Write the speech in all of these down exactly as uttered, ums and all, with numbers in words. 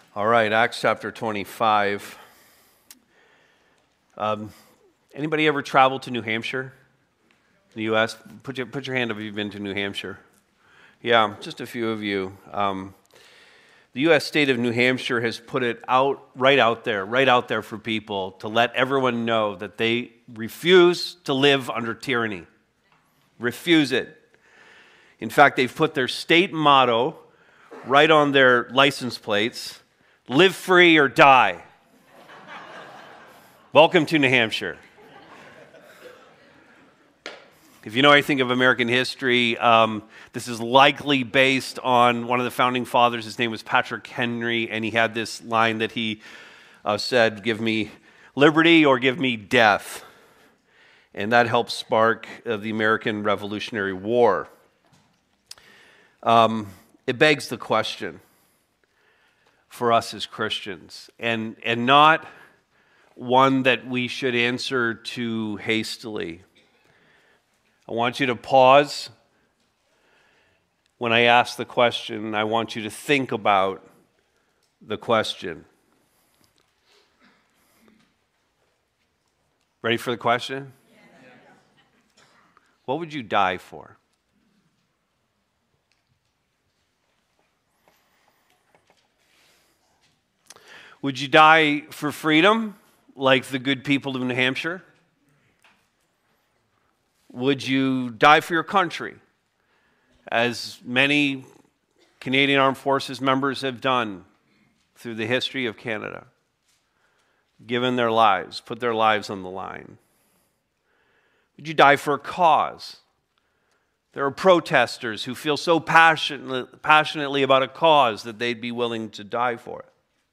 All right, Acts chapter twenty-five. Um, anybody ever traveled to New Hampshire, the U S? Put your, put your hand up if you've been to New Hampshire. Yeah, just a few of you. Um, the U S state of New Hampshire has put it out, right out there, right out there for people to let everyone know that they refuse to live under tyranny. Refuse it. In fact, they've put their state motto right on their license plates: live free or die. Welcome to New Hampshire. If you know anything of American history, um, this is likely based on one of the founding fathers. His name was Patrick Henry, and he had this line that he uh, said, "Give me liberty or give me death." And that helped spark uh, the American Revolutionary War. Um, it begs the question for us as Christians, and, and not one that we should answer too hastily. I want you to pause when I ask the question. I want you to think about the question. Ready for the question? What would you die for? Would you die for freedom, like the good people of New Hampshire? Would you die for your country, as many Canadian Armed Forces members have done through the history of Canada, given their lives, put their lives on the line? Would you die for a cause? There are protesters who feel so passionate, passionately about a cause that they'd be willing to die for it.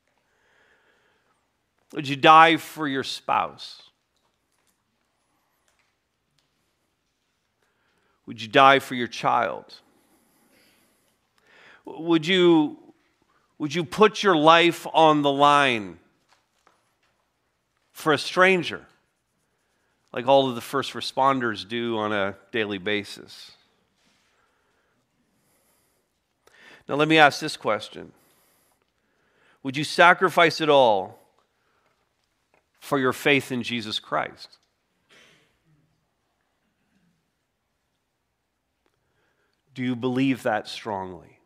Would you die for your spouse? Would you die for your child? Would you, would you put your life on the line for a stranger, like all of the first responders do on a daily basis? Now let me ask this question. Would you sacrifice it all for your faith in Jesus Christ? Do you believe that strongly?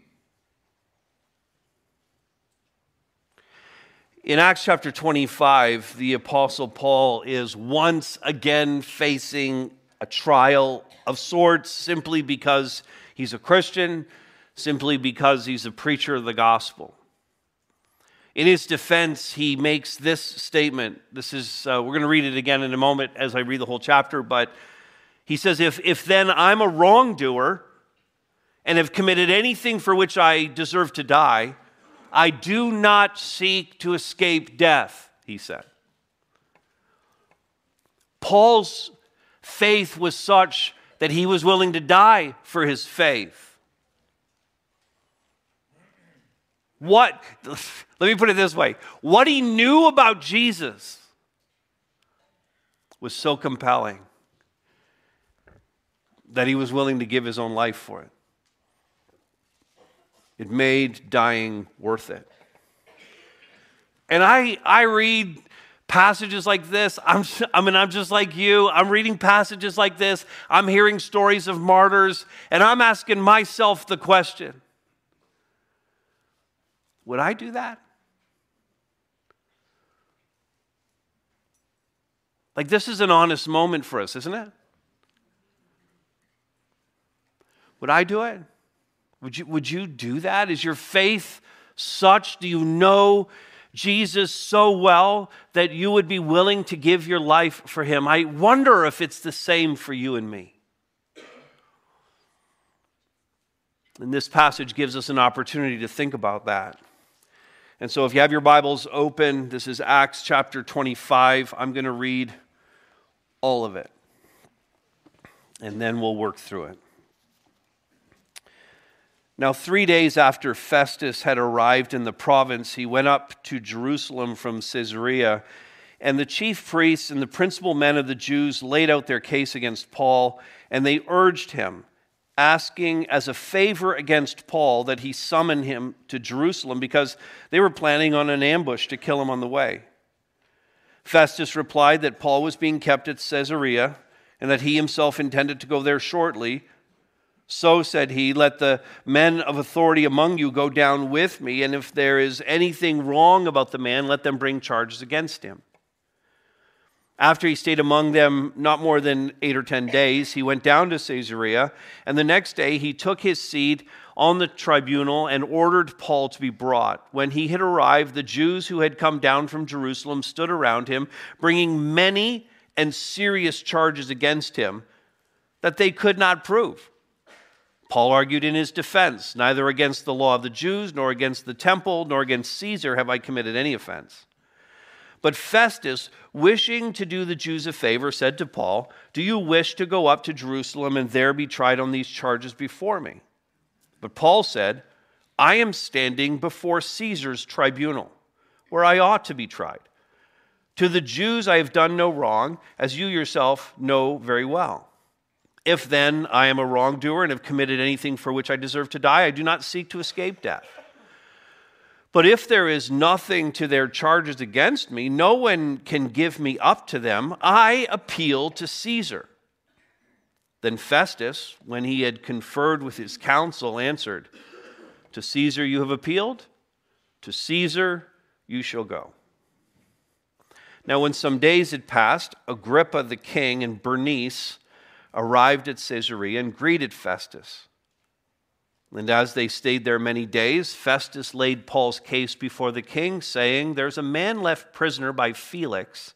In Acts chapter twenty-five, the Apostle Paul is once again facing a trial of sorts, simply because he's a Christian, simply because he's a preacher of the gospel. In his defense, he makes this statement. This is, uh, we're going to read it again in a moment as I read the whole chapter, but he says, if, if then I'm a wrongdoer and have committed anything for which I deserve to die, I do not seek to escape death, he said. Paul's faith was such that he was willing to die for his faith. What, let me put it this way, what he knew about Jesus was so compelling that he was willing to give his own life for it. It made dying worth it. And I, I read passages like this. I'm, I mean, I'm just like you. I'm reading passages like this. I'm hearing stories of martyrs, and I'm asking myself the question, would I do that? Like, this is an honest moment for us, isn't it? Would I do it? Would you, would you do that? Is your faith such? Do you know Jesus so well that you would be willing to give your life for him? I wonder if it's the same for you and me. And this passage gives us an opportunity to think about that. And so if you have your Bibles open, this is Acts chapter twenty-five. I'm going to read all of it, and then we'll work through it. Now, three days after Festus had arrived in the province, he went up to Jerusalem from Caesarea, and the chief priests and the principal men of the Jews laid out their case against Paul, and they urged him, asking as a favor against Paul that he summon him to Jerusalem because they were planning on an ambush to kill him on the way. Festus replied that Paul was being kept at Caesarea and that he himself intended to go there shortly. So, said he, let the men of authority among you go down with me, and if there is anything wrong about the man, let them bring charges against him. After he stayed among them not more than eight or ten days, he went down to Caesarea, and the next day he took his seat on the tribunal and ordered Paul to be brought. When he had arrived, the Jews who had come down from Jerusalem stood around him, bringing many and serious charges against him that they could not prove. Paul argued in his defense, neither against the law of the Jews, nor against the temple, nor against Caesar have I committed any offense. But Festus, wishing to do the Jews a favor, said to Paul, do you wish to go up to Jerusalem and there be tried on these charges before me? But Paul said, I am standing before Caesar's tribunal, where I ought to be tried. To the Jews I have done no wrong, as you yourself know very well. If then I am a wrongdoer and have committed anything for which I deserve to die, I do not seek to escape death. But if there is nothing to their charges against me, no one can give me up to them. I appeal to Caesar. Then Festus, when he had conferred with his council, answered, to Caesar you have appealed, to Caesar you shall go. Now when some days had passed, Agrippa the king and Bernice arrived at Caesarea and greeted Festus. And as they stayed there many days, Festus laid Paul's case before the king, saying, there's a man left prisoner by Felix.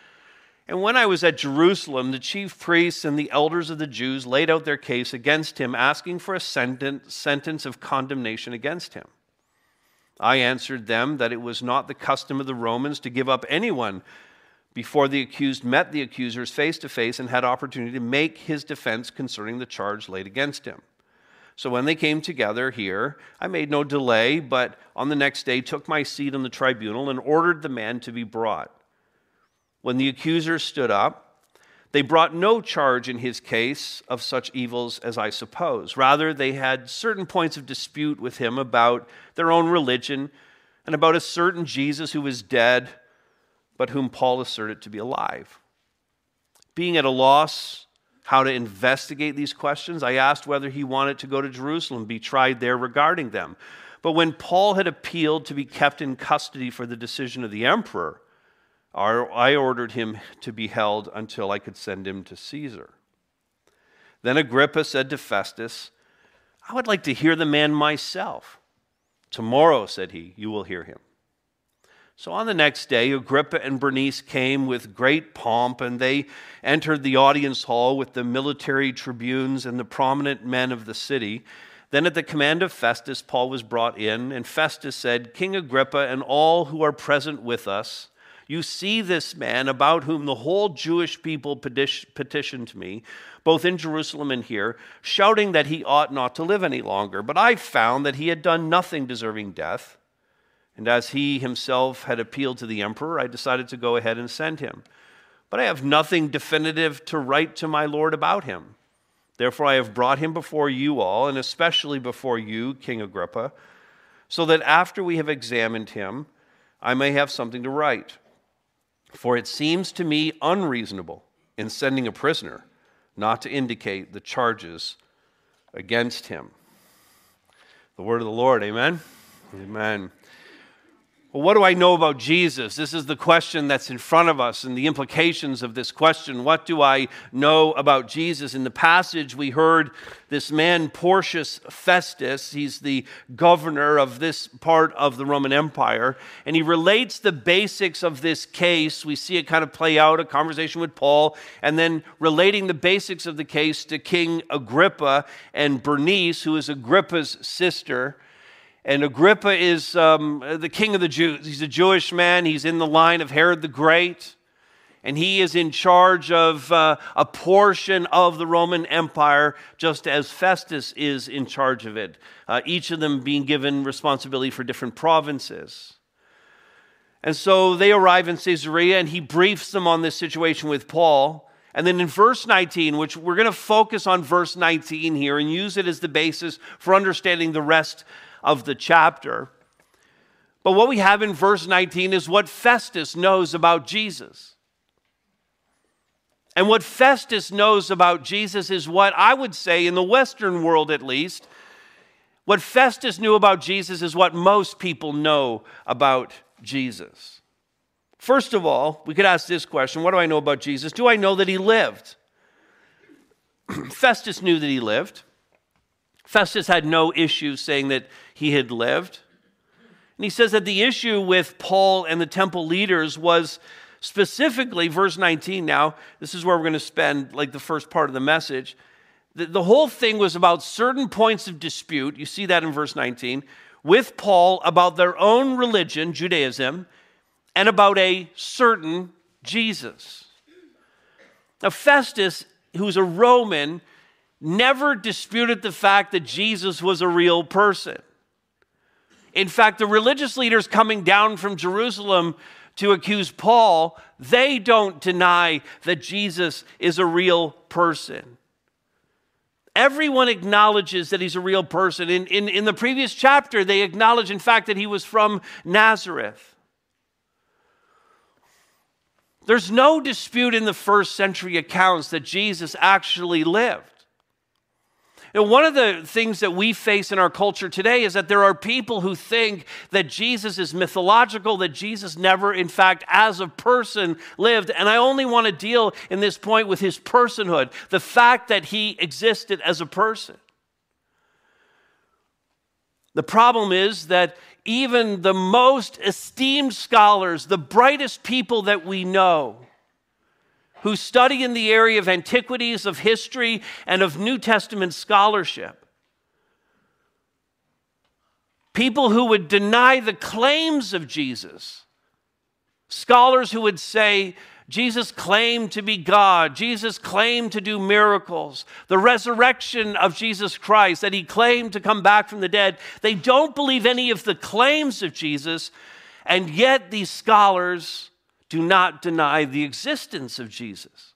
And when I was at Jerusalem, the chief priests and the elders of the Jews laid out their case against him, asking for a sentence of condemnation against him. I answered them that it was not the custom of the Romans to give up anyone before the accused met the accusers face to face and had opportunity to make his defense concerning the charge laid against him. So when they came together here, I made no delay, but on the next day took my seat on the tribunal and ordered the man to be brought. When the accusers stood up, they brought no charge in his case of such evils as I suppose. Rather, they had certain points of dispute with him about their own religion and about a certain Jesus who was dead, but whom Paul asserted to be alive. Being at a loss how to investigate these questions, I asked whether he wanted to go to Jerusalem, be tried there regarding them. But when Paul had appealed to be kept in custody for the decision of the emperor, I ordered him to be held until I could send him to Caesar. Then Agrippa said to Festus, I would like to hear the man myself. Tomorrow, said he, you will hear him. So on the next day, Agrippa and Bernice came with great pomp, and they entered the audience hall with the military tribunes and the prominent men of the city. Then at the command of Festus, Paul was brought in, and Festus said, King Agrippa and all who are present with us, you see this man about whom the whole Jewish people petitioned me, both in Jerusalem and here, shouting that he ought not to live any longer. But I found that he had done nothing deserving death. And as he himself had appealed to the emperor, I decided to go ahead and send him. But I have nothing definitive to write to my lord about him. Therefore I have brought him before you all, and especially before you, King Agrippa, so that after we have examined him, I may have something to write. For it seems to me unreasonable in sending a prisoner not to indicate the charges against him. The word of the Lord, amen? Amen. Well, what do I know about Jesus? This is the question that's in front of us and the implications of this question. What do I know about Jesus? In the passage, we heard this man, Porcius Festus. He's the governor of this part of the Roman Empire, and he relates the basics of this case. We see it kind of play out, a conversation with Paul, and then relating the basics of the case to King Agrippa and Bernice, who is Agrippa's sister. And Agrippa is um, the king of the Jews. He's a Jewish man. He's in the line of Herod the Great. And he is in charge of uh, a portion of the Roman Empire, just as Festus is in charge of it. Uh, each of them being given responsibility for different provinces. And so they arrive in Caesarea, and he briefs them on this situation with Paul. And then in verse nineteen, which we're going to focus on verse nineteen here and use it as the basis for understanding the rest of the chapter. But what we have in verse nineteen is what Festus knows about Jesus. And what Festus knows about Jesus is what I would say, in the Western world at least, what Festus knew about Jesus is what most people know about Jesus. First of all, we could ask this question: what do I know about Jesus? Do I know that he lived? Festus knew that he lived. Festus had no issue saying that he had lived. And he says that the issue with Paul and the temple leaders was specifically, verse nineteen now, this is where we're going to spend like the first part of the message. The, the whole thing was about certain points of dispute, you see that in verse nineteen, with Paul about their own religion, Judaism, and about a certain Jesus. Now, Festus, who's a Roman, never disputed the fact that Jesus was a real person. In fact, the religious leaders coming down from Jerusalem to accuse Paul, they don't deny that Jesus is a real person. Everyone acknowledges that he's a real person. In, in, in the previous chapter, they acknowledge, in fact, that he was from Nazareth. There's no dispute in the first century accounts that Jesus actually lived. And one of the things that we face in our culture today is that there are people who think that Jesus is mythological, that Jesus never, in fact, as a person lived. And I only want to deal in this point with his personhood, the fact that he existed as a person. The problem is that even the most esteemed scholars, the brightest people that we know, who study in the area of antiquities, of history, and of New Testament scholarship, people who would deny the claims of Jesus, scholars who would say, Jesus claimed to be God. Jesus claimed to do miracles. The resurrection of Jesus Christ, that he claimed to come back from the dead. They don't believe any of the claims of Jesus, and yet these scholars do not deny the existence of Jesus.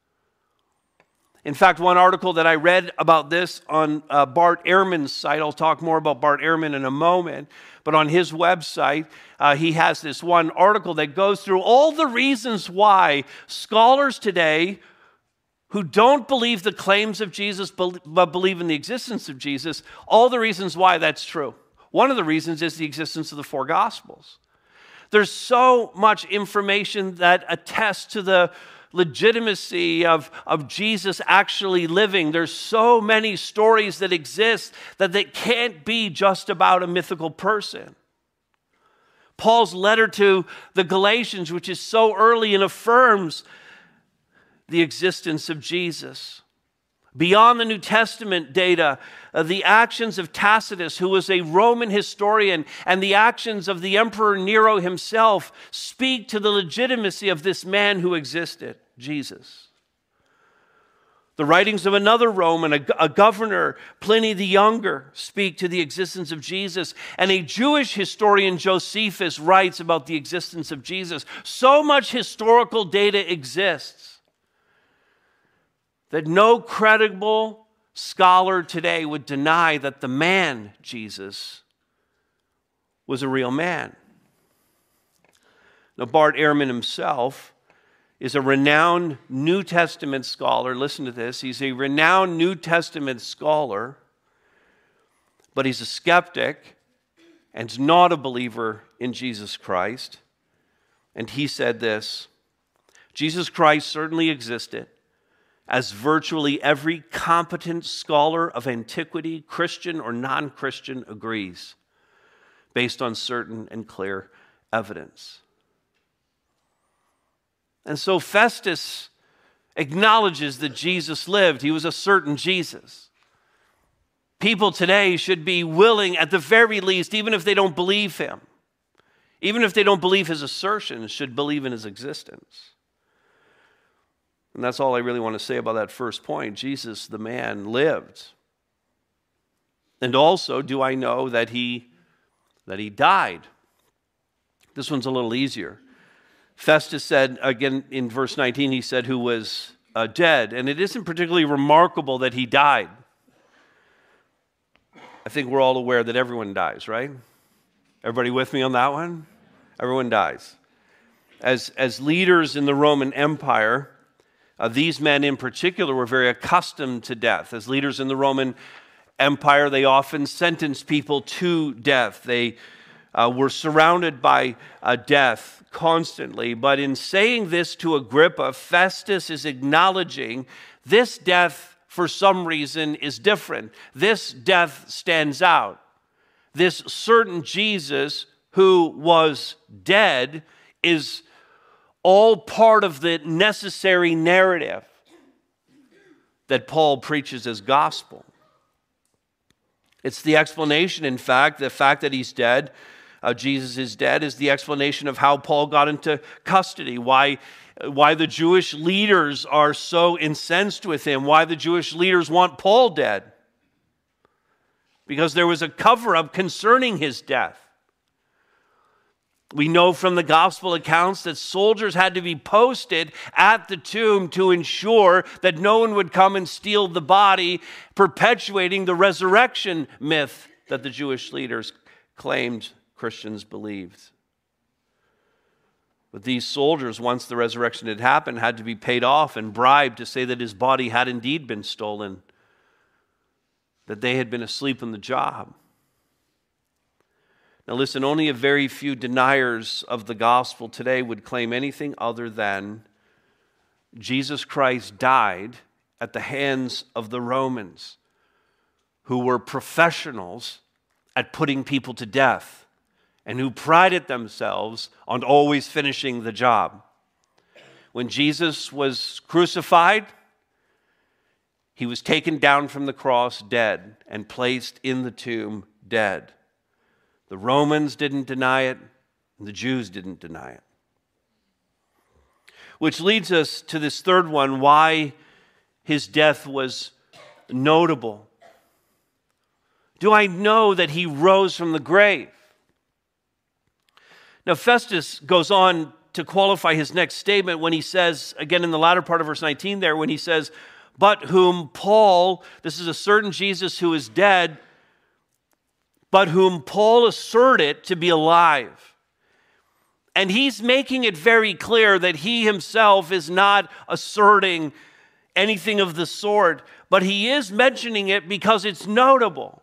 In fact, one article that I read about this on uh, Bart Ehrman's site, I'll talk more about Bart Ehrman in a moment, but on his website, uh, he has this one article that goes through all the reasons why scholars today who don't believe the claims of Jesus but believe in the existence of Jesus, all the reasons why that's true. One of the reasons is the existence of the four Gospels. There's so much information that attests to the legitimacy of, of Jesus actually living. There's so many stories that exist that they can't be just about a mythical person. Paul's letter to the Galatians, which is so early and affirms the existence of Jesus. Beyond the New Testament data, uh, the actions of Tacitus, who was a Roman historian, and the actions of the Emperor Nero himself speak to the legitimacy of this man who existed, Jesus. The writings of another Roman, a, a governor, Pliny the Younger, speak to the existence of Jesus. And a Jewish historian, Josephus, writes about the existence of Jesus. So much historical data exists that no credible scholar today would deny that the man, Jesus, was a real man. Now, Bart Ehrman himself is a renowned New Testament scholar. Listen to this. He's a renowned New Testament scholar, but he's a skeptic and not a believer in Jesus Christ. And he said this: Jesus Christ certainly existed, as virtually every competent scholar of antiquity, Christian or non-Christian, agrees, based on certain and clear evidence. And so Festus acknowledges that Jesus lived. He was a certain Jesus. People today should be willing, at the very least, even if they don't believe him, even if they don't believe his assertions, should believe in his existence. And that's all I really want to say about that first point. Jesus, the man, lived. And also, do I know that he, that he died? This one's a little easier. Festus said, again in verse nineteen, he said, who was uh, dead, and it isn't particularly remarkable that he died. I think we're all aware that everyone dies, right? Everybody with me on that one? Everyone dies. As, as leaders in the Roman Empire, uh, these men in particular were very accustomed to death. As leaders in the Roman Empire, they often sentenced people to death. They uh, were surrounded by uh, death constantly. But in saying this to Agrippa, Festus is acknowledging this death, for some reason, is different. This death stands out. This certain Jesus who was dead is all part of the necessary narrative that Paul preaches as gospel. It's the explanation, in fact, the fact that he's dead, uh, Jesus is dead, is the explanation of how Paul got into custody, why, why the Jewish leaders are so incensed with him, why the Jewish leaders want Paul dead. Because there was a cover-up concerning his death. We know from the gospel accounts that soldiers had to be posted at the tomb to ensure that no one would come and steal the body, perpetuating the resurrection myth that the Jewish leaders claimed Christians believed. But these soldiers, once the resurrection had happened, had to be paid off and bribed to say that his body had indeed been stolen, that they had been asleep on the job. Now listen, only a very few deniers of the gospel today would claim anything other than Jesus Christ died at the hands of the Romans, who were professionals at putting people to death and who prided themselves on always finishing the job. When Jesus was crucified, he was taken down from the cross dead and placed in the tomb dead. The Romans didn't deny it, and the Jews didn't deny it. Which leads us to this third one, why his death was notable. Do I know that he rose from the grave? Now, Festus goes on to qualify his next statement when he says, again in the latter part of verse nineteen there, when he says, but whom Paul, this is a certain Jesus who is dead, but whom Paul asserted to be alive. And he's making it very clear that he himself is not asserting anything of the sort, but he is mentioning it because it's notable.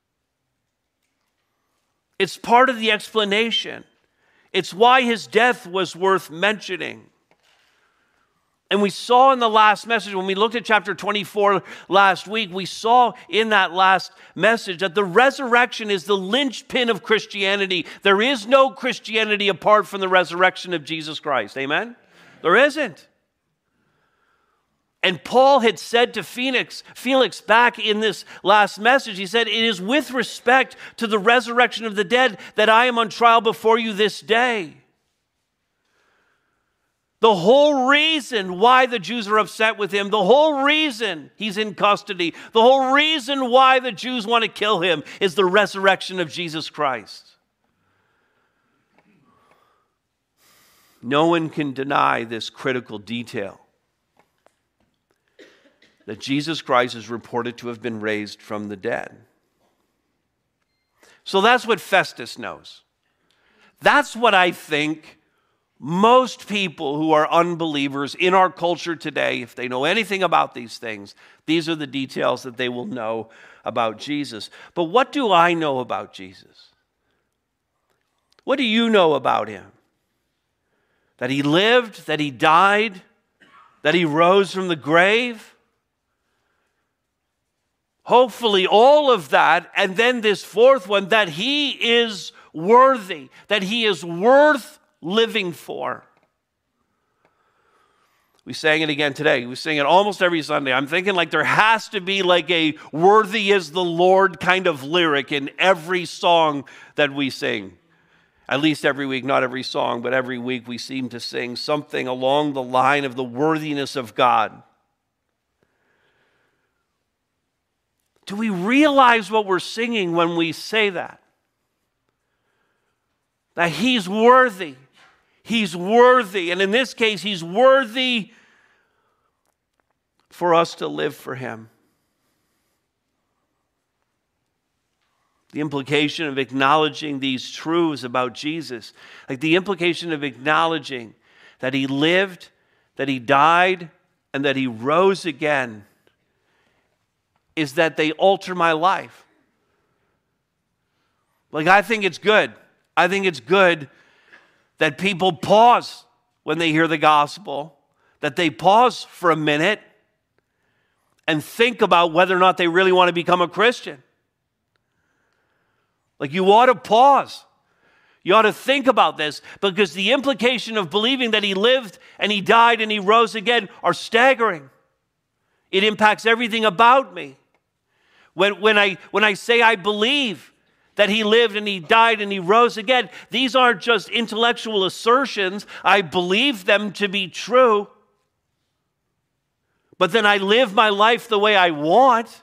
It's part of the explanation. It's why his death was worth mentioning. And we saw in the last message, when we looked at chapter twenty-four last week, we saw in that last message that the resurrection is the linchpin of Christianity. There is no Christianity apart from the resurrection of Jesus Christ. Amen? There isn't. And Paul had said to Felix, Felix back in this last message, he said, it is with respect to the resurrection of the dead that I am on trial before you this day. The whole reason why the Jews are upset with him, the whole reason he's in custody, the whole reason why the Jews want to kill him is the resurrection of Jesus Christ. No one can deny this critical detail, that Jesus Christ is reported to have been raised from the dead. So that's what Festus knows. That's what I think most people who are unbelievers in our culture today, if they know anything about these things, these are the details that they will know about Jesus. But what do I know about Jesus? What do you know about him? That he lived, that he died, that he rose from the grave? Hopefully all of that, and then this fourth one, that he is worthy, that he is worth living for. We sang it again today. We sing it almost every Sunday. I'm thinking like there has to be like a worthy is the Lord kind of lyric in every song that we sing. At least every week, not every song, but every week we seem to sing something along the line of the worthiness of God. Do we realize what we're singing when we say that? That he's worthy. He's worthy. And in this case, he's worthy for us to live for him. The implication of acknowledging these truths about Jesus, like the implication of acknowledging that he lived, that he died, and that he rose again, is that they alter my life. Like, I think it's good. I think it's good that people pause when they hear the gospel, that they pause for a minute and think about whether or not they really want to become a Christian. Like, you ought to pause. You ought to think about this, because the implication of believing that he lived and he died and he rose again are staggering. It impacts everything about me. When, when, I, when I say I believe that he lived and he died and he rose again, these aren't just intellectual assertions. I believe them to be true. But then I live my life the way I want.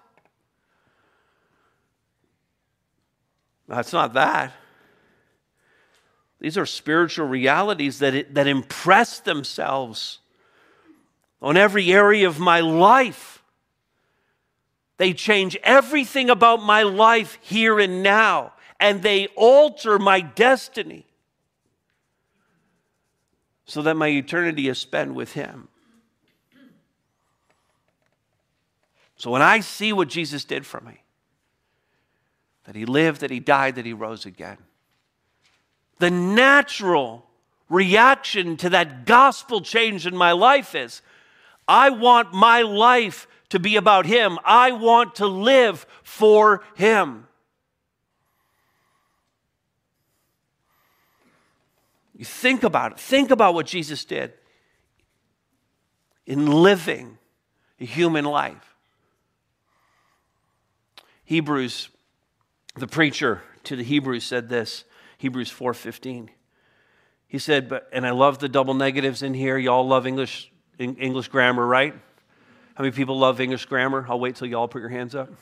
That's not that. These are spiritual realities that, it, that impress themselves on every area of my life. They change everything about my life here and now, and they alter my destiny so that my eternity is spent with him. So when I see what Jesus did for me, that he lived, that he died, that he rose again, the natural reaction to that gospel change in my life is, I want my life to be about him. I want to live for him. You think about it. Think about what Jesus did in living a human life. Hebrews, the preacher to the Hebrews said this, Hebrews four fifteen. He said, but, and I love the double negatives in here. Y'all love English, English grammar, right? How many people love English grammar? I'll wait till you all put your hands up.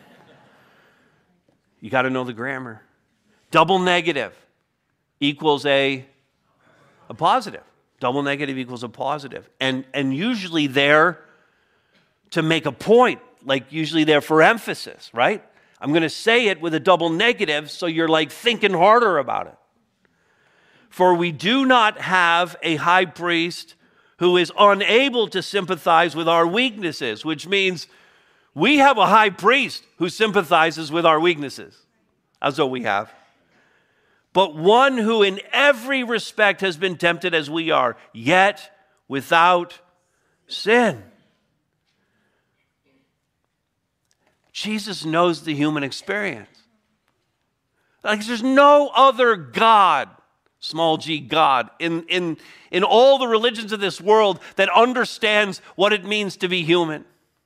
You got to know the grammar. Double negative equals a, a positive. Double negative equals a positive. And, and usually they're to make a point, like usually they're for emphasis, right? I'm going to say it with a double negative so you're like thinking harder about it. For we do not have a high priest who is unable to sympathize with our weaknesses, which means we have a high priest who sympathizes with our weaknesses. That's what we have. But one who in every respect has been tempted as we are, yet without sin. Jesus knows the human experience. Like, there's no other God, small g God, in, in, in all the religions of this world that understands what it means to be human.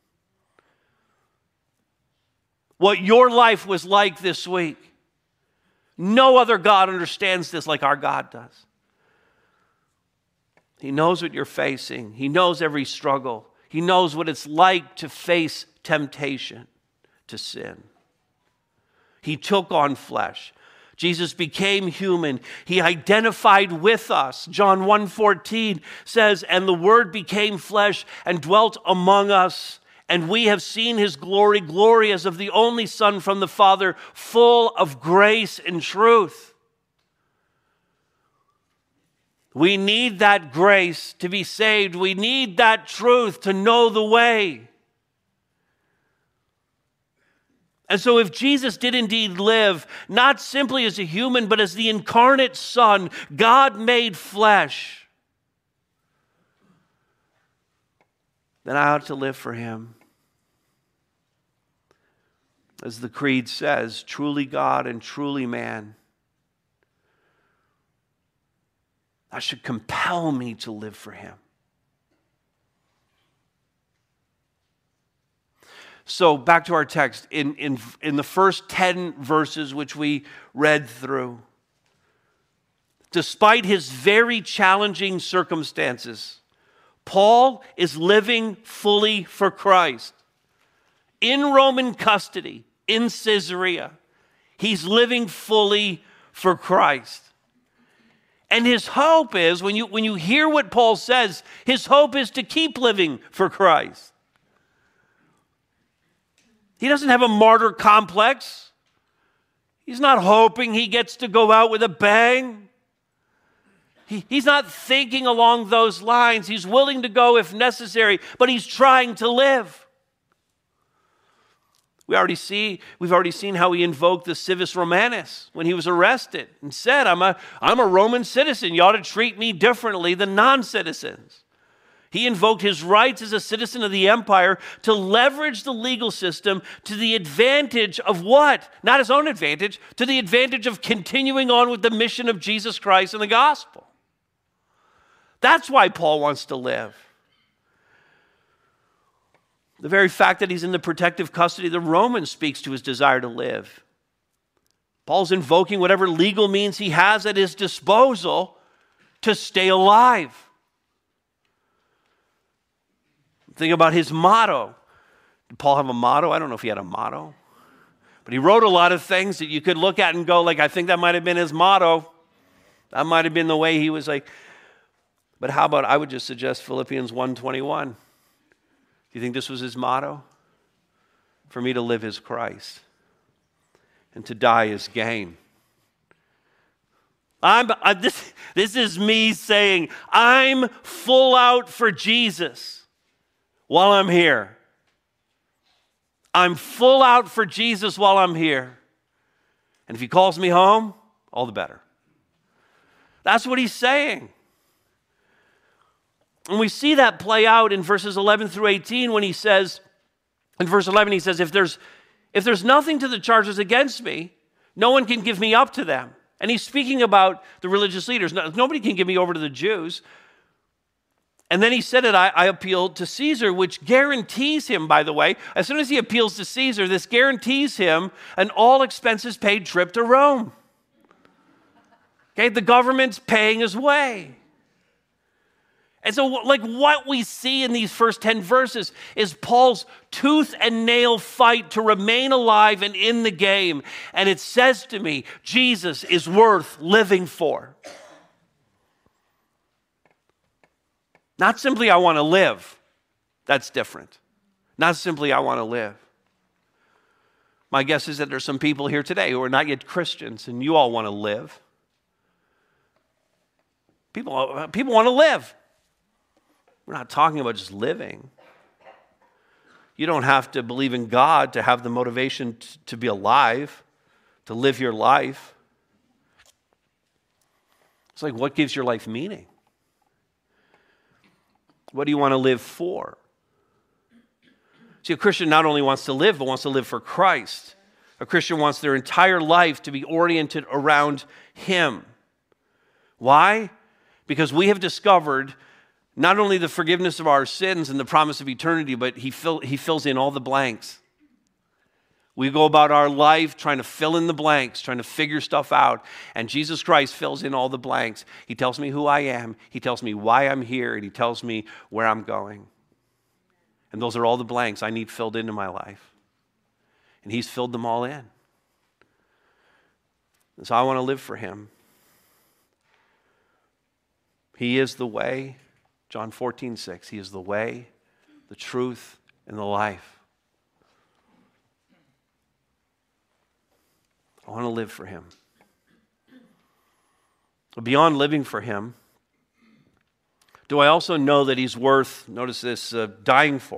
What your life was like this week. No other God understands this like our God does. He knows what you're facing. He knows every struggle. He knows what it's like to face temptation to sin. He took on flesh. Jesus became human. He identified with us. John one fourteen says, and the Word became flesh and dwelt among us, and we have seen his glory, glory as of the only Son from the Father, full of grace and truth. We need that grace to be saved. We need that truth to know the way. And so if Jesus did indeed live, not simply as a human, but as the incarnate Son, God made flesh, then I ought to live for him. As the creed says, truly God and truly man. That should compel me to live for him. So back to our text, in, in, in the first ten verses which we read through, despite his very challenging circumstances, Paul is living fully for Christ. In Roman custody, in Caesarea, he's living fully for Christ. And his hope is, when you, when you hear what Paul says, his hope is to keep living for Christ. He doesn't have a martyr complex. He's not hoping he gets to go out with a bang. He, he's not thinking along those lines. He's willing to go if necessary, but he's trying to live. We already see, we've already seen how he invoked the civis Romanus when he was arrested and said, I'm a, I'm a Roman citizen. You ought to treat me differently than non-citizens. He invoked his rights as a citizen of the empire to leverage the legal system to the advantage of what? Not his own advantage, to the advantage of continuing on with the mission of Jesus Christ and the gospel. That's why Paul wants to live. The very fact that he's in the protective custody of the Romans speaks to his desire to live. Paul's invoking whatever legal means he has at his disposal to stay alive. Think about his motto. Did Paul have a motto? I don't know if he had a motto. But he wrote a lot of things that you could look at and go, like, I think that might have been his motto. That might have been the way he was like. But how about, I would just suggest Philippians one twenty-one. Do you think this was his motto? For me to live is Christ, and to die is gain. I'm, I, this, this is me saying, I'm full out for Jesus while I'm here. I'm full out for Jesus while I'm here. And if he calls me home, all the better. That's what he's saying. And we see that play out in verses eleven through eighteen when he says, in verse eleven he says, if there's, if there's nothing to the charges against me, no one can give me up to them. And he's speaking about the religious leaders. No, nobody can give me over to the Jews. And then he said it, I, I appealed to Caesar, which guarantees him, by the way, as soon as he appeals to Caesar, this guarantees him an all expenses paid trip to Rome. Okay, the government's paying his way. And so, like, what we see in these first ten verses is Paul's tooth and nail fight to remain alive and in the game. And it says to me, Jesus is worth living for. Not simply, I want to live. That's different. Not simply, I want to live. My guess is that there's some people here today who are not yet Christians, and you all want to live. People, people want to live. We're not talking about just living. You don't have to believe in God to have the motivation t- to be alive, to live your life. It's like, what gives your life meaning? What do you want to live for? See, a Christian not only wants to live, but wants to live for Christ. A Christian wants their entire life to be oriented around Him. Why? Because we have discovered not only the forgiveness of our sins and the promise of eternity, but he, fill, he fills in all the blanks. We go about our life trying to fill in the blanks, trying to figure stuff out, and Jesus Christ fills in all the blanks. He tells me who I am, he tells me why I'm here, and he tells me where I'm going. And those are all the blanks I need filled into my life. And he's filled them all in. And so I want to live for him. He is the way. John fourteen six, he is the way, the truth, and the life. I want to live for him. But beyond living for him, do I also know that he's worth, notice this, uh, dying for?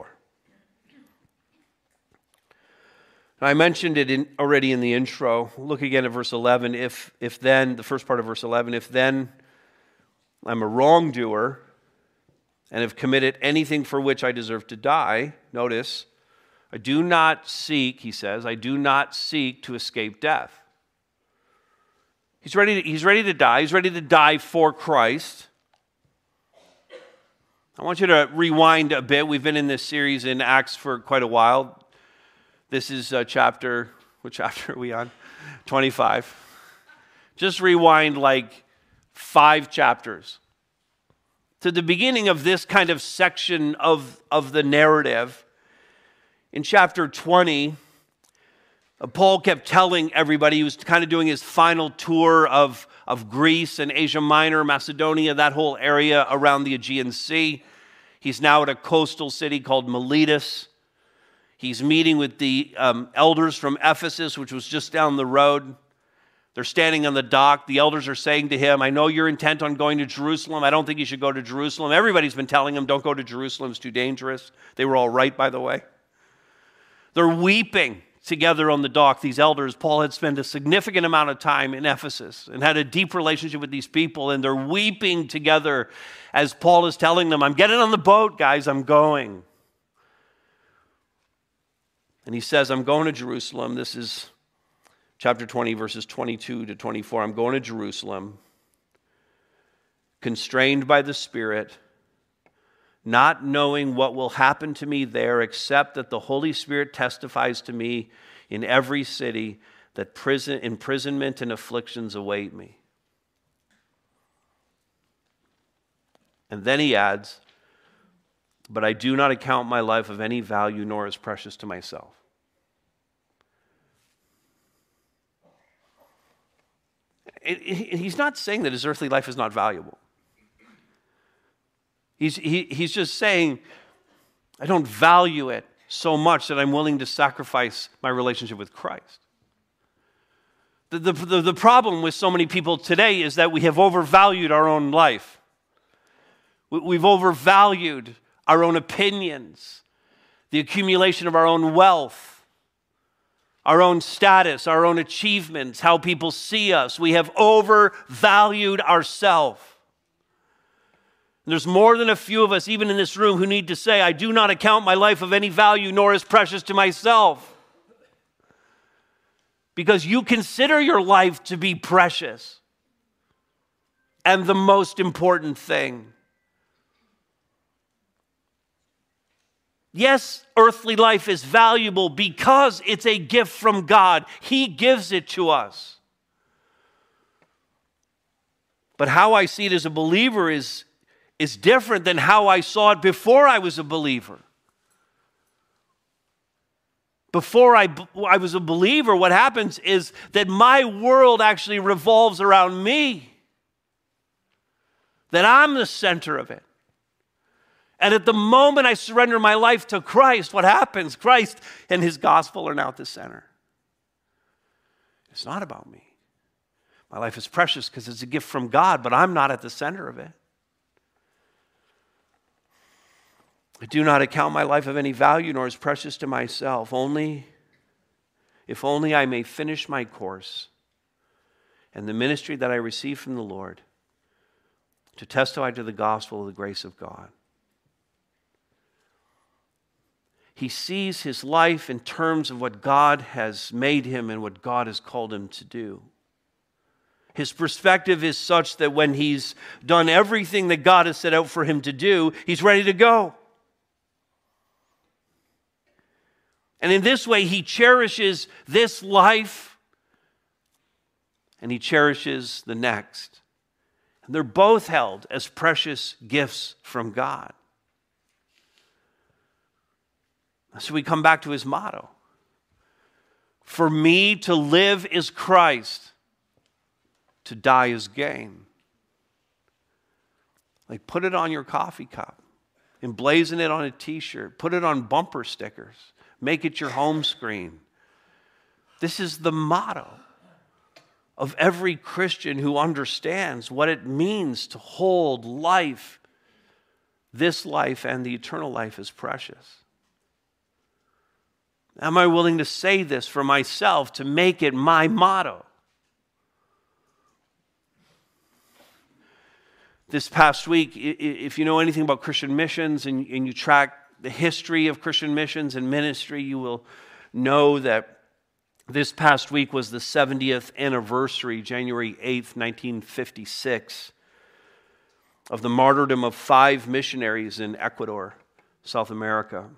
I mentioned it in, already in the intro. Look again at verse eleven. If, if then, the first part of verse eleven, if then I'm a wrongdoer and have committed anything for which I deserve to die, notice, I do not seek, he says, I do not seek to escape death. He's ready to, he's ready to die. He's ready to die for Christ. I want you to rewind a bit. We've been in this series in Acts for quite a while. This is uh, chapter, what chapter are we on? twenty-five. Just rewind like five chapters to the beginning of this kind of section of, of the narrative. In chapter twenty, uh, Paul kept telling everybody, he was kind of doing his final tour of, of Greece and Asia Minor, Macedonia, that whole area around the Aegean Sea. He's now at a coastal city called Miletus. He's meeting with the um, elders from Ephesus, which was just down the road. They're standing on the dock. The elders are saying to him, I know you're intent on going to Jerusalem. I don't think you should go to Jerusalem. Everybody's been telling him, don't go to Jerusalem. It's too dangerous. They were all right, by the way. They're weeping together on the dock, these elders. Paul had spent a significant amount of time in Ephesus and had a deep relationship with these people, and they're weeping together as Paul is telling them, I'm getting on the boat, guys, I'm going. And he says, I'm going to Jerusalem. This is chapter twenty, verses twenty-two to twenty-four. I'm going to Jerusalem, constrained by the Spirit, not knowing what will happen to me there, except that the Holy Spirit testifies to me in every city that prison, imprisonment and afflictions await me. And then he adds, but I do not account my life of any value, nor as precious to myself. It, it, he's not saying that his earthly life is not valuable. He's, he, he's just saying, I don't value it so much that I'm willing to sacrifice my relationship with Christ. The, the, the, the problem with so many people today is that we have overvalued our own life. We, we've overvalued our own opinions, the accumulation of our own wealth, our own status, our own achievements, how people see us. We have overvalued ourselves. There's more than a few of us, even in this room, who need to say, I do not account my life of any value, nor as precious to myself. Because you consider your life to be precious and the most important thing. Yes, earthly life is valuable because it's a gift from God. He gives it to us. But how I see it as a believer is, is different than how I saw it before I was a believer. Before I, I was a believer, what happens is that my world actually revolves around me. That I'm the center of it. And at the moment I surrender my life to Christ, what happens? Christ and his gospel are now at the center. It's not about me. My life is precious because it's a gift from God, but I'm not at the center of it. I do not account my life of any value, nor as precious to myself, only if only I may finish my course and the ministry that I received from the Lord to testify to the gospel of the grace of God. He sees his life in terms of what God has made him and what God has called him to do. His perspective is such that when he's done everything that God has set out for him to do, he's ready to go. And in this way, he cherishes this life and he cherishes the next. And they're both held as precious gifts from God. So we come back to his motto. For me to live is Christ, to die is gain. Like put it on your coffee cup, emblazon it on a t-shirt, put it on bumper stickers, make it your home screen. This is the motto of every Christian who understands what it means to hold life, this life and the eternal life, as precious. Am I willing to say this for myself, to make it my motto? This past week, if you know anything about Christian missions and you track the history of Christian missions and ministry, you will know that this past week was the seventieth anniversary, January eighth, nineteen fifty-six, of the martyrdom of five missionaries in Ecuador, South America.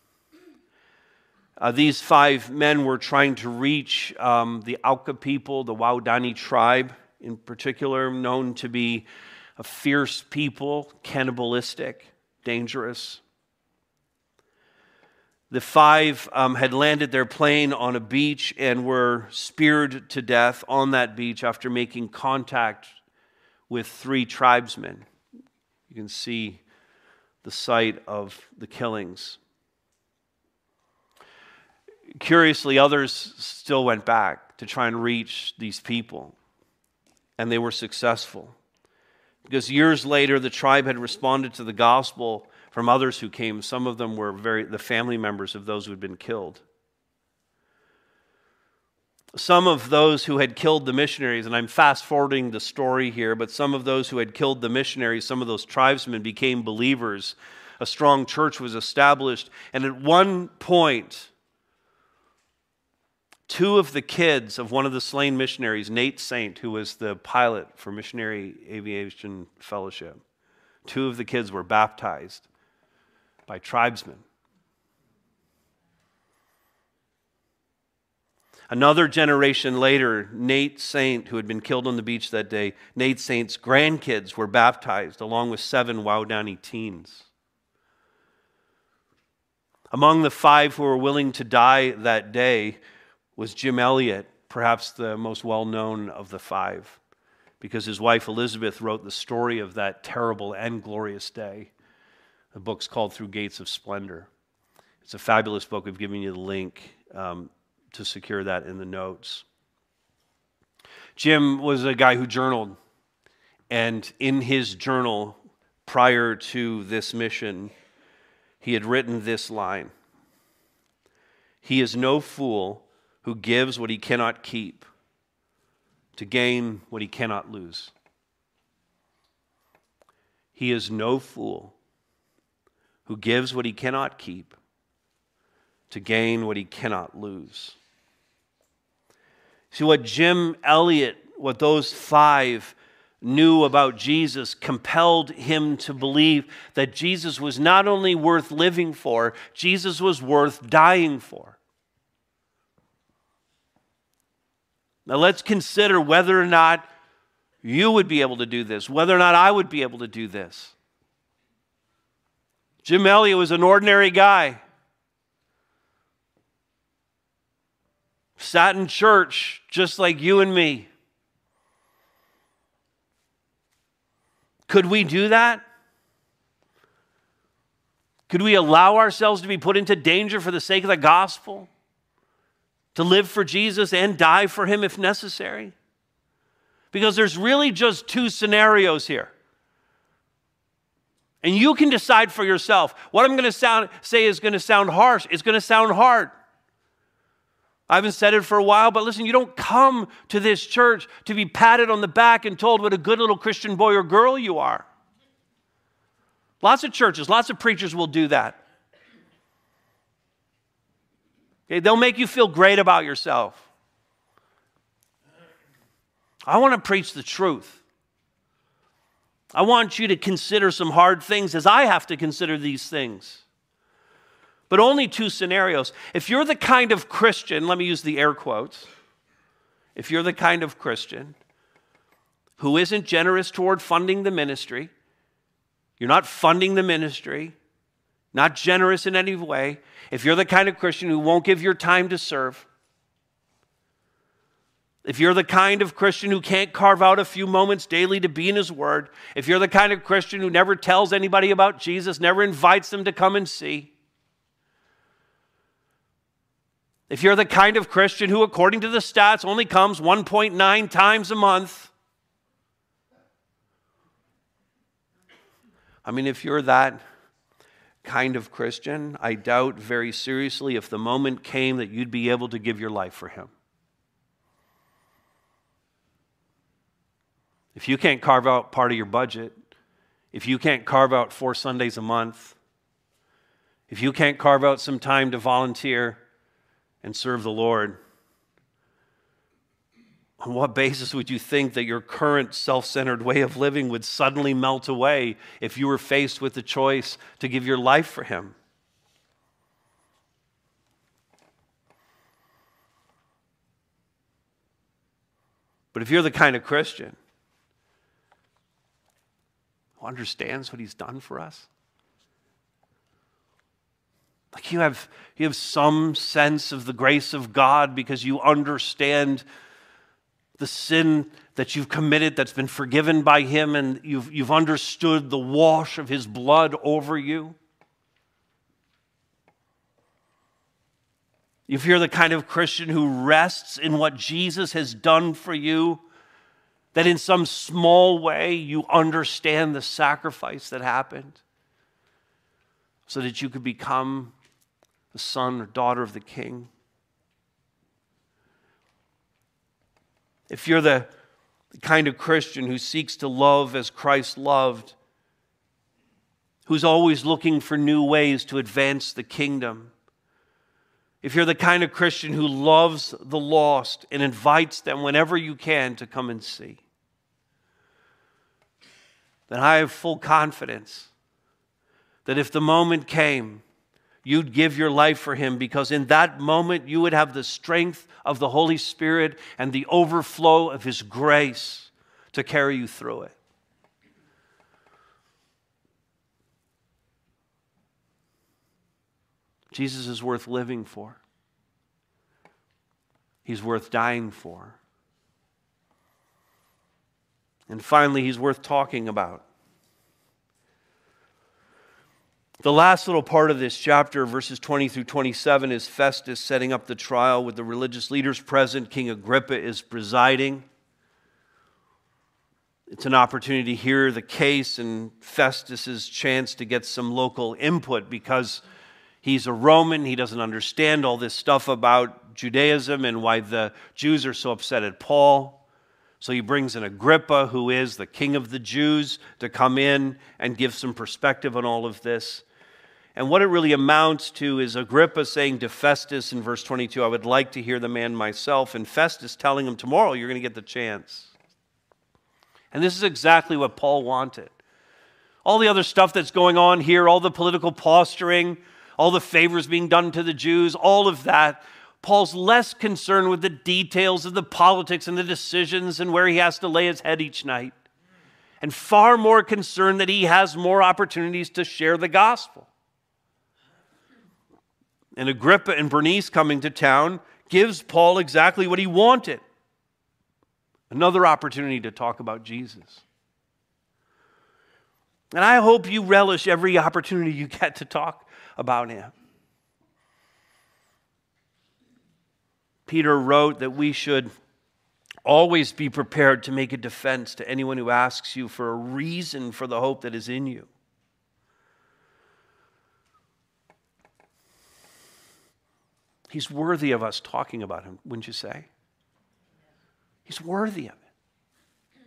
Uh, these five men were trying to reach um, the Auca people, the Waodani tribe in particular, known to be a fierce people, cannibalistic, dangerous. The five um, had landed their plane on a beach and were speared to death on that beach after making contact with three tribesmen. You can see the site of the killings. Curiously, others still went back to try and reach these people, and they were successful. Because years later, the tribe had responded to the gospel from others who came. Some of them were very the family members of those who had been killed. Some of those who had killed the missionaries, and I'm fast forwarding the story here, but some of those who had killed the missionaries, some of those tribesmen became believers. A strong church was established, and at one point, two of the kids of one of the slain missionaries, Nate Saint, who was the pilot for Missionary Aviation Fellowship, two of the kids were baptized by tribesmen. Another generation later, Nate Saint, who had been killed on the beach that day, Nate Saint's grandkids were baptized along with seven Waodani teens. Among the five who were willing to die that day was Jim Elliot, perhaps the most well-known of the five, because his wife Elizabeth wrote the story of that terrible and glorious day. The book's called Through Gates of Splendor. It's a fabulous book. I've given you the link um, to secure that in the notes. Jim was a guy who journaled, and in his journal, prior to this mission, he had written this line: "He is no fool who gives what he cannot keep to gain what he cannot lose." He is no fool who gives what he cannot keep to gain what he cannot lose. See, what Jim Elliot, what those five knew about Jesus compelled him to believe that Jesus was not only worth living for, Jesus was worth dying for. Now let's consider whether or not you would be able to do this, whether or not I would be able to do this. Jim Elliot was an ordinary guy. Sat in church just like you and me. Could we do that? Could we allow ourselves to be put into danger for the sake of the gospel? To live for Jesus and die for him if necessary? Because there's really just two scenarios here. And you can decide for yourself. What I'm going to sound, say is going to sound harsh. It's going to sound hard. I haven't said it for a while, but listen, you don't come to this church to be patted on the back and told what a good little Christian boy or girl you are. Lots of churches, lots of preachers will do that. Okay, they'll make you feel great about yourself. I want to preach the truth. I want you to consider some hard things as I have to consider these things. But only two scenarios. If you're the kind of Christian, let me use the air quotes, if you're the kind of Christian who isn't generous toward funding the ministry, you're not funding the ministry, not generous in any way, if you're the kind of Christian who won't give your time to serve, if you're the kind of Christian who can't carve out a few moments daily to be in his word, if you're the kind of Christian who never tells anybody about Jesus, never invites them to come and see, if you're the kind of Christian who, according to the stats, only comes one point nine times a month, I mean, if you're that kind of Christian, I doubt very seriously if the moment came that you'd be able to give your life for him. If you can't carve out part of your budget, if you can't carve out four Sundays a month, if you can't carve out some time to volunteer and serve the Lord, on what basis would you think that your current self-centered way of living would suddenly melt away if you were faced with the choice to give your life for him? But if you're the kind of Christian who understands what he's done for us, like you have, you have some sense of the grace of God because you understand the sin that you've committed that's been forgiven by him, and you've, you've understood the wash of his blood over you. if you're the kind of Christian who rests in what Jesus has done for you, that in some small way you understand the sacrifice that happened so that you could become the son or daughter of the King. If you're the, the kind of Christian who seeks to love as Christ loved, who's always looking for new ways to advance the kingdom, if you're the kind of Christian who loves the lost and invites them whenever you can to come and see, then I have full confidence that if the moment came, you'd give your life for him, because in that moment you would have the strength of the Holy Spirit and the overflow of his grace to carry you through it. Jesus is worth living for. He's worth dying for. And finally, he's worth talking about. The last little part of this chapter, verses twenty through twenty-seven, is Festus setting up the trial with the religious leaders present. King Agrippa is presiding. It's an opportunity to hear the case and Festus's chance to get some local input, because he's a Roman. He doesn't understand all this stuff about Judaism and why the Jews are so upset at Paul. So he brings in Agrippa, who is the king of the Jews, to come in and give some perspective on all of this. And what it really amounts to is Agrippa saying to Festus in verse twenty-two, I would like to hear the man myself. And Festus telling him, tomorrow you're going to get the chance. And this is exactly what Paul wanted. All the other stuff that's going on here, all the political posturing, all the favors being done to the Jews, all of that, Paul's less concerned with the details of the politics and the decisions and where he has to lay his head each night, and far more concerned that he has more opportunities to share the gospel. And Agrippa and Bernice coming to town gives Paul exactly what he wanted. Another opportunity to talk about Jesus. And I hope you relish every opportunity you get to talk about him. Peter wrote that we should always be prepared to make a defense to anyone who asks you for a reason for the hope that is in you. He's worthy of us talking about him, wouldn't you say? He's worthy of it.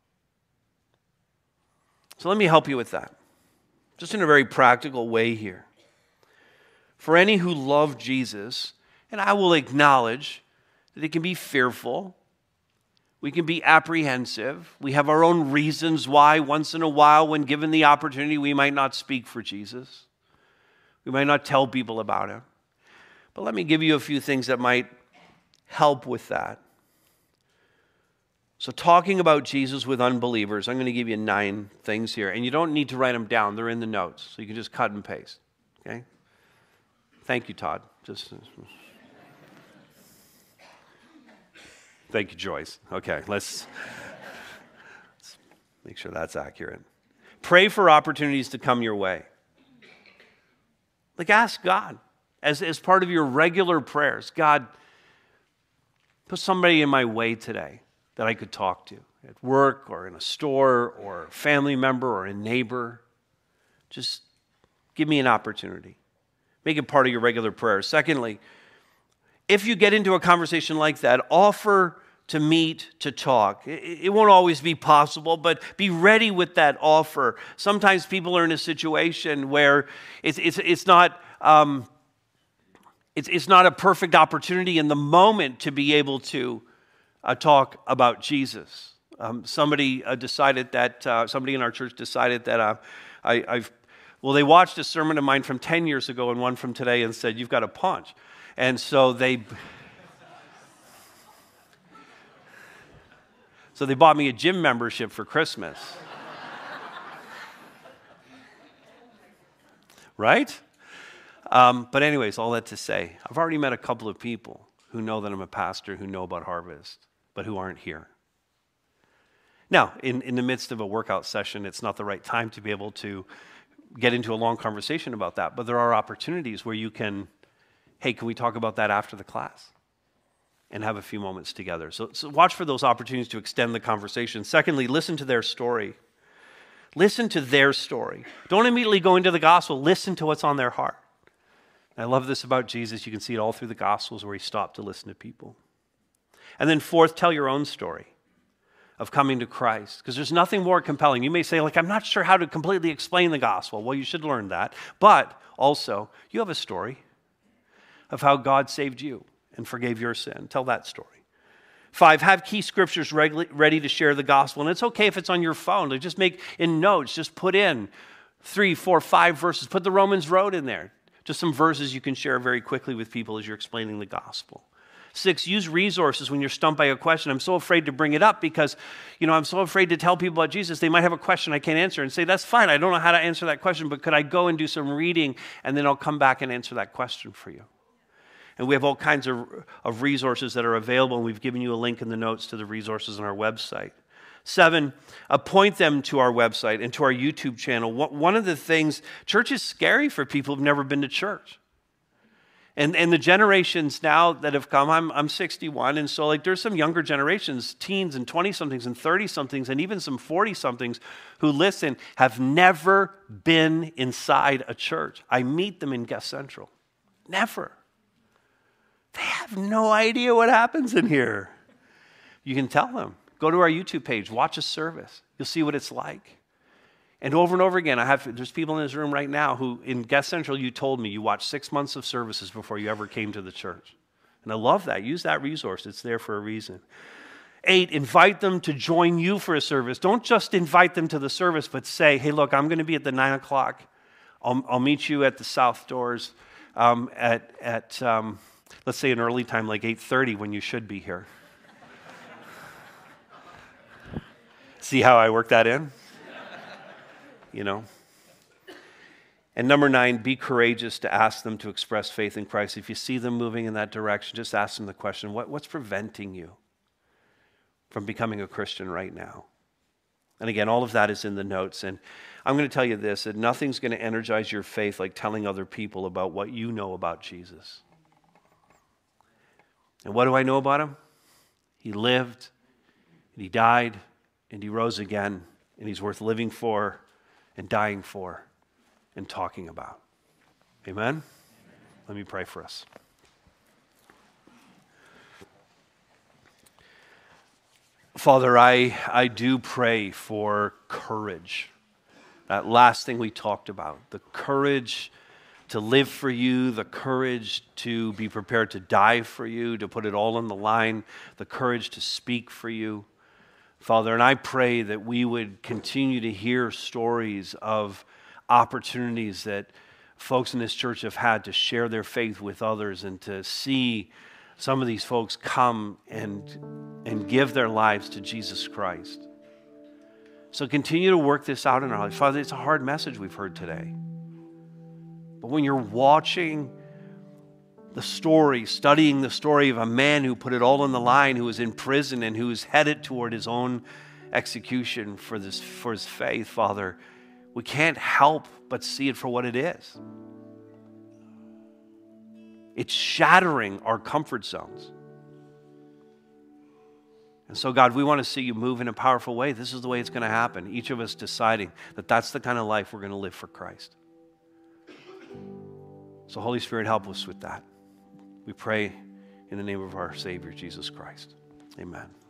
So let me help you with that, just in a very practical way here. For any who love Jesus, and I will acknowledge that it can be fearful, we can be apprehensive, we have our own reasons why once in a while, when given the opportunity, we might not speak for Jesus. We might not tell people about him. But let me give you a few things that might help with that. So talking about Jesus with unbelievers, I'm going to give you nine things here. And you don't need to write them down. They're in the notes. So you can just cut and paste. Okay? Thank you, Todd. Just Thank you, Joyce. Okay, let's, let's make sure that's accurate. Pray for opportunities to come your way. Like, ask God as, as part of your regular prayers. God, put somebody in my way today that I could talk to at work or in a store or a family member or a neighbor. Just give me an opportunity. Make it part of your regular prayers. Secondly, if you get into a conversation like that, offer to meet, to talk. It won't always be possible, but be ready with that offer. Sometimes people are in a situation where it's it's it's not um, it's it's not a perfect opportunity in the moment to be able to uh, talk about Jesus. Um, somebody uh, decided that uh, somebody in our church decided that uh, I, I've well, they watched a sermon of mine from ten years ago and one from today and said, "You've got a punch." And so they, so they bought me a gym membership for Christmas. Right? Um, but anyways, all that to say, I've already met a couple of people who know that I'm a pastor, who know about Harvest, but who aren't here. Now, in, in the midst of a workout session, it's not the right time to be able to get into a long conversation about that, but there are opportunities where you can hey, can we talk about that after the class? And have a few moments together. So, so watch for those opportunities to extend the conversation. Secondly, listen to their story. Listen to their story. Don't immediately go into the gospel. Listen to what's on their heart. I love this about Jesus. You can see it all through the Gospels where he stopped to listen to people. And then fourth, tell your own story of coming to Christ, because there's nothing more compelling. You may say, like, I'm not sure how to completely explain the gospel. Well, you should learn that. But also, you have a story of how God saved you and forgave your sin. Tell that story. Five, have key scriptures ready to share the gospel. And it's okay if it's on your phone. Like, just make in notes, just put in three, four, five verses. Put the Romans Road in there. Just some verses you can share very quickly with people as you're explaining the gospel. Six, use resources when you're stumped by a question. I'm so afraid to bring it up because, you know, I'm so afraid to tell people about Jesus. They might have a question I can't answer and say, that's fine. I don't know how to answer that question, but could I go and do some reading and then I'll come back and answer that question for you. And we have all kinds of, of resources that are available, and we've given you a link in the notes to the resources on our website. Seven, appoint them to our website and to our YouTube channel. One of the things, church is scary for people who've never been to church. And and the generations now that have come, I'm I'm sixty-one, and so like there's some younger generations, teens and twenty-somethings and thirty-somethings and even some forty-somethings who listen, have never been inside a church. I meet them in Guest Central. Never. They have no idea what happens in here. You can tell them. Go to our YouTube page, watch a service. You'll see what it's like. And over and over again, I have there's people in this room right now who, in Guest Central, you told me you watched six months of services before you ever came to the church. And I love that. Use that resource. It's there for a reason. Eight, invite them to join you for a service. Don't just invite them to the service, but say, hey, look, I'm going to be at the nine o'clock. I'll, I'll meet you at the south doors um, at, at um, let's say an early time like eight thirty when you should be here. See how I work that in? You know? And number nine, be courageous to ask them to express faith in Christ. If you see them moving in that direction, just ask them the question, what, what's preventing you from becoming a Christian right now? And again, all of that is in the notes. And I'm going to tell you this, that nothing's going to energize your faith like telling other people about what you know about Jesus. And what do I know about him? He lived, and he died, and he rose again, and he's worth living for and dying for and talking about. Amen? Amen. Let me pray for us. Father, I, I do pray for courage. That last thing we talked about, the courage to live for you, the courage to be prepared to die for you, to put it all on the line, the courage to speak for you. Father, and I pray that we would continue to hear stories of opportunities that folks in this church have had to share their faith with others and to see some of these folks come and, and give their lives to Jesus Christ. So continue to work this out in our lives. Father, it's a hard message we've heard today. But when you're watching the story, studying the story of a man who put it all on the line, who was in prison and who was headed toward his own execution for this, for his faith, Father, we can't help but see it for what it is. It's shattering our comfort zones. And so, God, we want to see you move in a powerful way. This is the way it's going to happen. Each of us deciding that that's the kind of life we're going to live for Christ. So, Holy Spirit, help us with that. We pray in the name of our Savior, Jesus Christ. Amen.